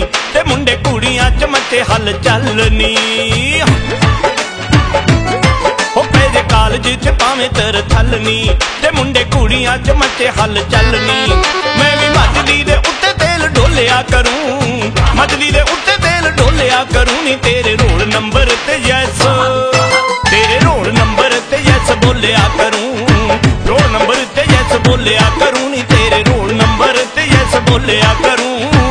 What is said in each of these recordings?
ते मुंडे कुड़ियां च मचे हल चलनी। जे कालज च भावें तर थलनी ते मुंडे कुड़ियां च मचे हल चलनी। मैं भी मछली दे उत्ते तेल डोलिया करूं, मछली दे उत्ते तेल डोलिया करूं नी तेरे रोल नंबर ते यस, तेरे रोल नंबर ते यस बोलिया करूं, रोल नंबर ते यस बोलिया करूं नी तेरे रोल नंबर ते यस बोलिया करूं।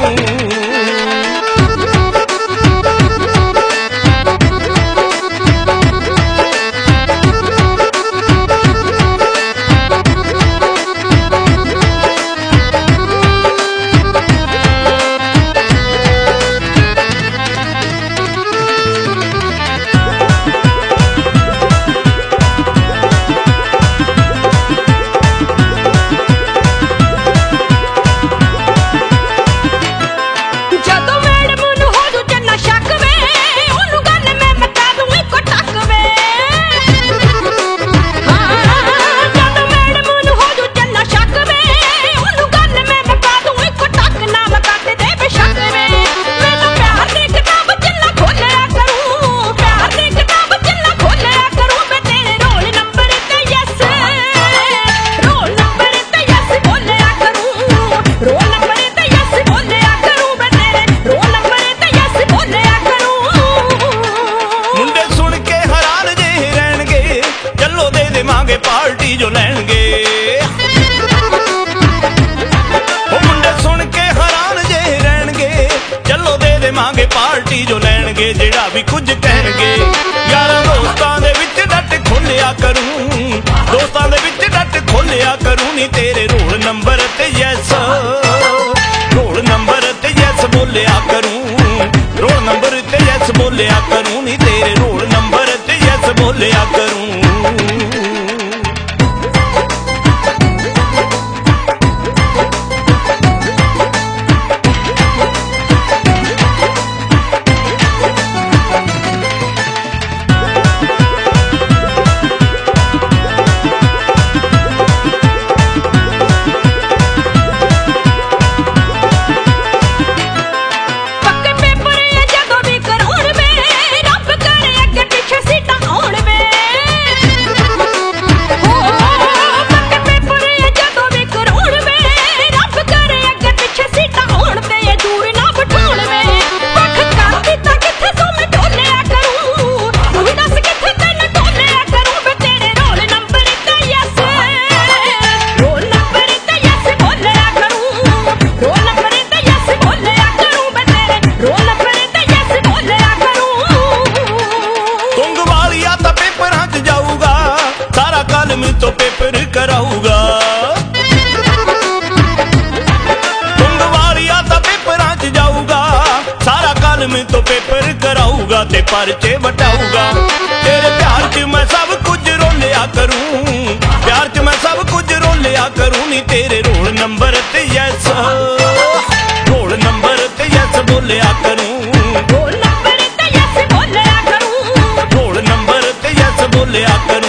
पार्टी जो लैणगे मुंडे सुन के हैरान जे रहणगे, चलो दे देवांगे पार्टी जो लैणगे जेड़ा भी कुछ कहणगे। यारां दोस्तां दे विच डट खोलिया करूं, दोस्तां दे विच डट खोलिया करूं नी तेरे रोल नंबर ते यस, रोल नंबर ते यस बोलिया करूं, रोल नंबर ते यस बोलिया करूं नी तेरे रोल नंबर ते यस बोलिया करूं। तो पेपर कराऊगा तुंगवालिया तो पेपरां च जाऊगा, सारा कलम तो पेपर कराऊगा ते परचे वटाऊगा। तेरे प्यार च मैं सब कुछ रोलिया करूं, प्यार च मैं सब कुछ रोलिया करूं नी तेरे रोल नंबर ते यस, रोल नंबर ते यस बोलिया करूं, रोल नंबर ते यस बोलिया करूं, रोल नंबर ते यस बोलिया करूं।